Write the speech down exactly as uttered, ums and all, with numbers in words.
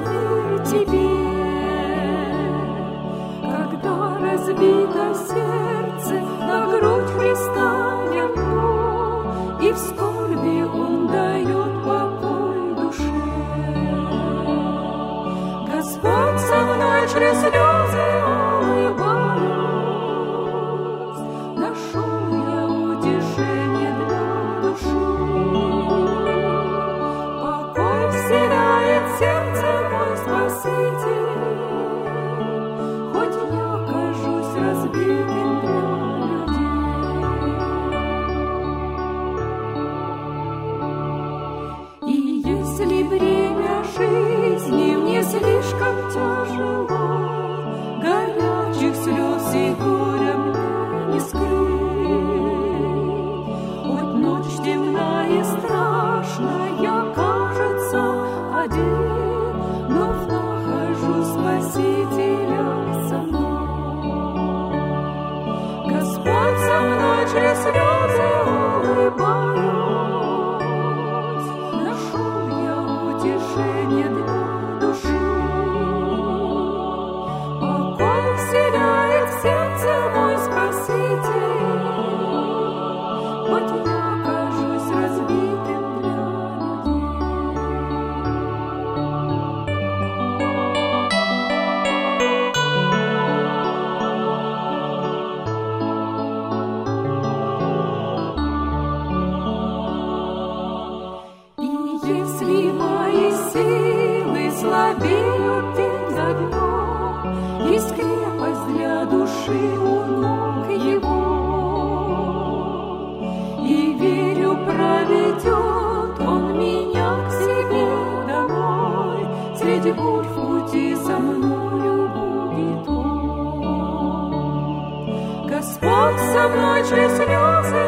мир тебе. Когда разбито сердце, на грудь Христа лягу, и в скорби Он дает покой душе. Господь со мной через слезы улыбаясь, нашел я утешение для души. Покой вселяет сердце мой Спаситель, хоть я кажусь разбитым для людей. И если бремя жизни мне слишком тяжело, горячих слез и горя мне не скрыть. Хоть ночь темна и страшная, кажется, один, но нахожу Спасителя со мной. Господь со мной через слезы улыбаясь, нашел я утешение для души. Покой вселяет в сердце мой Спаситель, хоть я кажусь разбитым для людей. И если мои силы слабеют день за днем, есть крепость для души у ног Его. И верю, проведет Он меня к себе домой, среди бурь в пути со мною будет Он. Господь со мной через слезы